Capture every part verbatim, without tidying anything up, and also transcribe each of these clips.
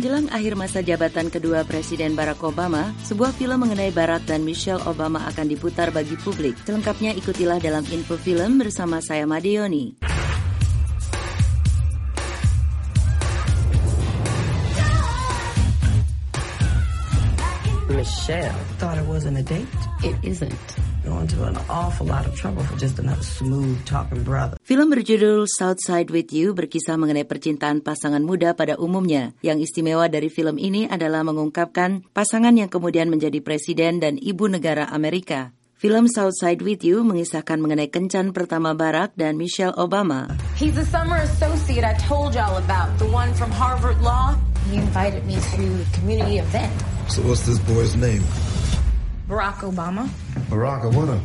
Menjelang akhir masa jabatan kedua Presiden Barack Obama, sebuah film mengenai Barack dan Michelle Obama akan diputar bagi publik. Selengkapnya ikutilah dalam info film bersama saya Made Yoni. Michelle thought it wasn't a date. It isn't. Going to an awful lot of trouble for just another smooth-talking brother. Film berjudul Southside with You berkisah mengenai percintaan pasangan muda pada umumnya. Yang istimewa dari film ini adalah mengungkapkan pasangan yang kemudian menjadi presiden dan ibu negara Amerika. Film Southside with You mengisahkan mengenai kencan pertama Barack dan Michelle Obama. He's a summer associate I told y'all about, the one from Harvard Law. He invited me to a community event. So what's this boy's name? Barack Obama. Barack Obama.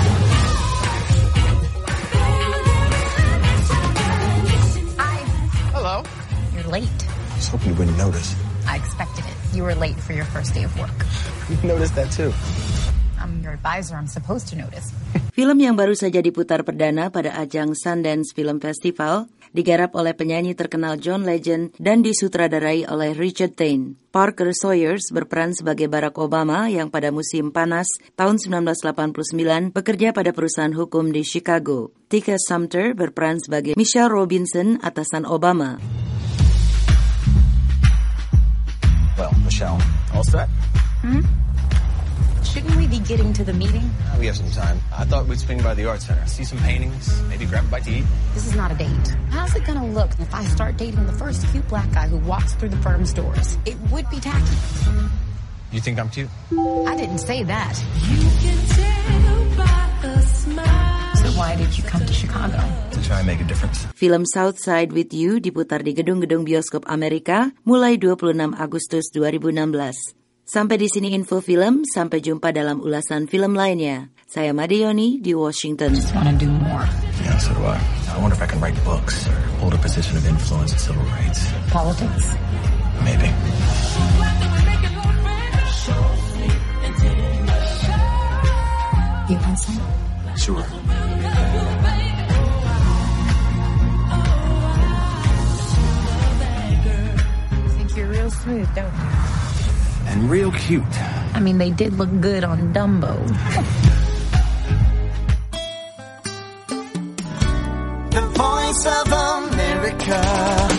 I... Hello. You're late. I was hoping you wouldn't notice. I expected it. You were late for your first day of work. You noticed that too. I'm your advisor. I'm supposed to notice. Film yang baru saja diputar perdana pada ajang Sundance Film Festival digarap oleh penyanyi terkenal John Legend dan disutradarai oleh Richard Thain. Parker Sawyers berperan sebagai Barack Obama yang pada musim panas tahun sembilan belas delapan puluh sembilan bekerja pada perusahaan hukum di Chicago. Tika Sumpter berperan sebagai Michelle Robinson, atasan Obama. Well, Michelle, all set? Hmm? Shouldn't we be getting to the meeting? Uh, we have some time. I thought we'd swing by the art center, see some paintings, maybe grab a bite to eat. This is not a date. How's it gonna look if I start dating the first cute black guy who walks through the firm's doors? It would be tacky. You think I'm cute? I didn't say that. You can tell by a smile. So why did you come to Chicago? To try and make a difference. Film Southside with You diputar di gedung-gedung bioskop Amerika mulai dua puluh enam Agustus dua ribu enam belas. Sampai di sini info film, sampai jumpa dalam ulasan film lainnya. Saya Made Yoni di Washington. I just want to do more. Yeah, so do I. I wonder if I can write books or hold a position of influence in civil rights. Politics? Maybe. You want some? Sure. Think you're real smooth, don't you? And real cute. I mean, they did look good on Dumbo. The Voice of America.